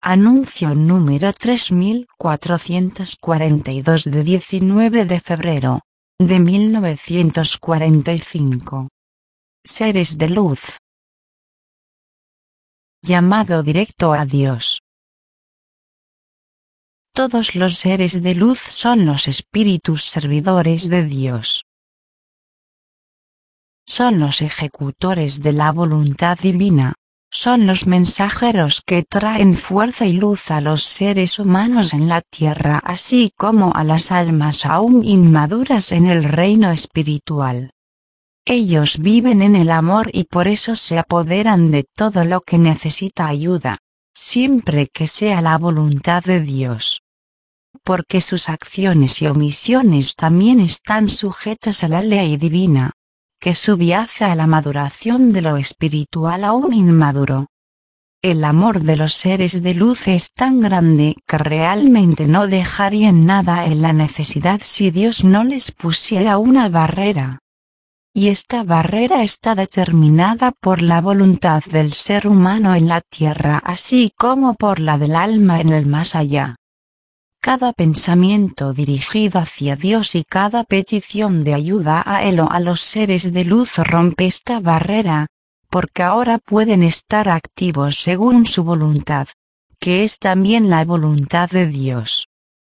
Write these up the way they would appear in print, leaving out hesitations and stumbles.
Anuncio número 3442 de 19 de febrero de 1945. Seres de luz. Llamado directo a Dios. Todos los seres de luz son los espíritus servidores de Dios. Son los ejecutores de la voluntad divina. Son los mensajeros que traen fuerza y luz a los seres humanos en la tierra, así como a las almas aún inmaduras en el reino espiritual. Ellos viven en el amor y por eso se apoderan de todo lo que necesita ayuda, siempre que sea la voluntad de Dios. Porque sus acciones y omisiones también están sujetas a la ley divina, que subyace a la maduración de lo espiritual aún inmaduro. El amor de los seres de luz es tan grande que realmente no dejarían nada en la necesidad si Dios no les pusiera una barrera. Y esta barrera está determinada por la voluntad del ser humano en la tierra así como por la del alma en el más allá. Cada pensamiento dirigido hacia Dios y cada petición de ayuda a Él o a los seres de luz rompe esta barrera, porque ahora pueden estar activos según su voluntad, que es también la voluntad de Dios.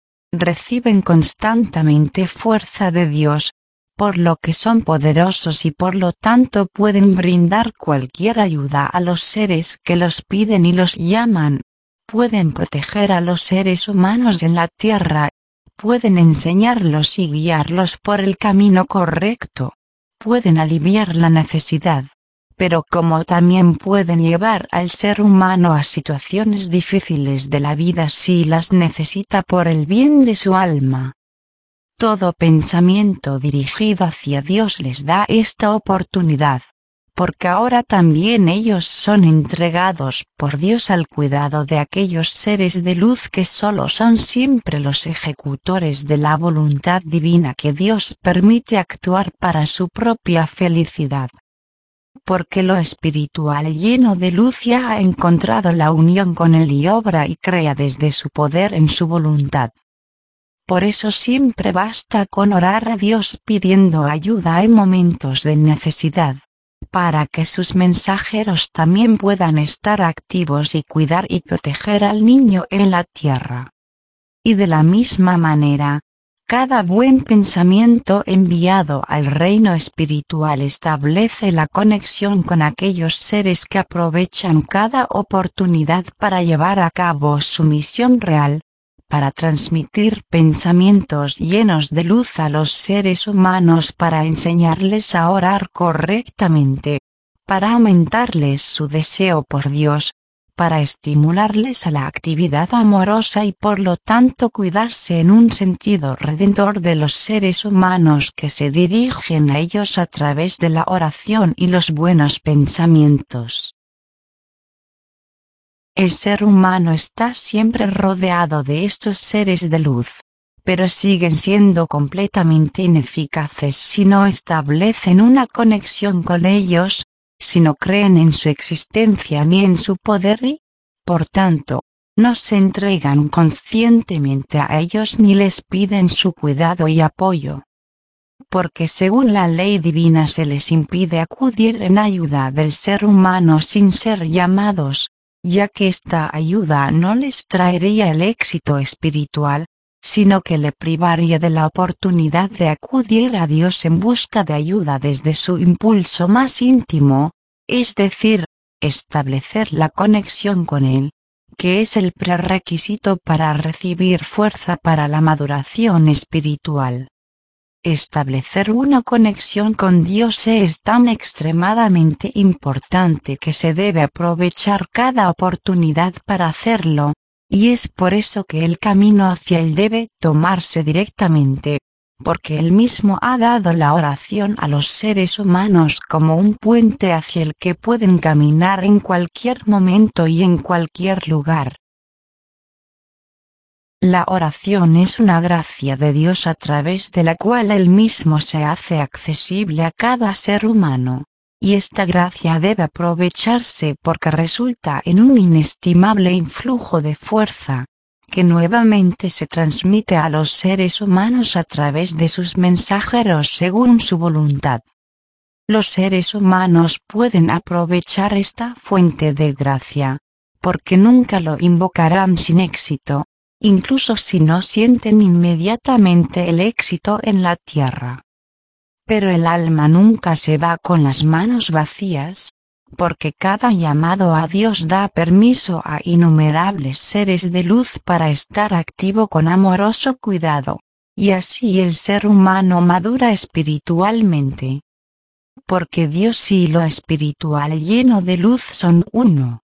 Reciben constantemente fuerza de Dios, por lo que son poderosos y por lo tanto pueden brindar cualquier ayuda a los seres que los piden y los llaman. Pueden proteger a los seres humanos en la tierra, pueden enseñarlos y guiarlos por el camino correcto, pueden aliviar la necesidad, pero como también pueden llevar al ser humano a situaciones difíciles de la vida si las necesita por el bien de su alma. Todo pensamiento dirigido hacia Dios les da esta oportunidad. Porque ahora también ellos son entregados por Dios al cuidado de aquellos seres de luz que solo son siempre los ejecutores de la voluntad divina que Dios permite actuar para su propia felicidad. Porque lo espiritual lleno de luz ya ha encontrado la unión con Él y obra y crea desde su poder en su voluntad. Por eso siempre basta con orar a Dios pidiendo ayuda en momentos de necesidad, para que sus mensajeros también puedan estar activos y cuidar y proteger al niño en la tierra. Y de la misma manera, cada buen pensamiento enviado al reino espiritual establece la conexión con aquellos seres que aprovechan cada oportunidad para llevar a cabo su misión real, para transmitir pensamientos llenos de luz a los seres humanos para enseñarles a orar correctamente, para aumentarles su deseo por Dios, para estimularles a la actividad amorosa y por lo tanto cuidarse en un sentido redentor de los seres humanos que se dirigen a ellos a través de la oración y los buenos pensamientos. El ser humano está siempre rodeado de estos seres de luz, pero siguen siendo completamente ineficaces si no establecen una conexión con ellos, si no creen en su existencia ni en su poder y, por tanto, no se entregan conscientemente a ellos ni les piden su cuidado y apoyo. Porque según la ley divina se les impide acudir en ayuda del ser humano sin ser llamados, ya que esta ayuda no les traería el éxito espiritual, sino que le privaría de la oportunidad de acudir a Dios en busca de ayuda desde su impulso más íntimo, es decir, establecer la conexión con Él, que es el prerequisito para recibir fuerza para la maduración espiritual. Establecer una conexión con Dios es tan extremadamente importante que se debe aprovechar cada oportunidad para hacerlo, y es por eso que el camino hacia Él debe tomarse directamente, porque Él mismo ha dado la oración a los seres humanos como un puente hacia el que pueden caminar en cualquier momento y en cualquier lugar. La oración es una gracia de Dios a través de la cual Él mismo se hace accesible a cada ser humano. y esta gracia debe aprovecharse porque resulta en un inestimable influjo de fuerza, que nuevamente se transmite a los seres humanos a través de sus mensajeros según su voluntad. Los seres humanos pueden aprovechar esta fuente de gracia, porque nunca lo invocarán sin éxito, incluso si no sienten inmediatamente el éxito en la tierra. Pero el alma nunca se va con las manos vacías, porque cada llamado a Dios da permiso a innumerables seres de luz para estar activo con amoroso cuidado, y así el ser humano madura espiritualmente. Porque Dios y lo espiritual lleno de luz son uno.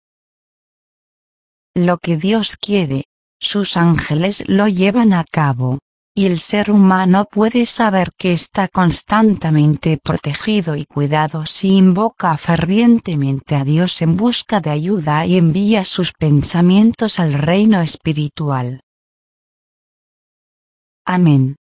Lo que Dios quiere, sus ángeles lo llevan a cabo, y el ser humano puede saber que está constantemente protegido y cuidado si invoca fervientemente a Dios en busca de ayuda y envía sus pensamientos al reino espiritual. Amén.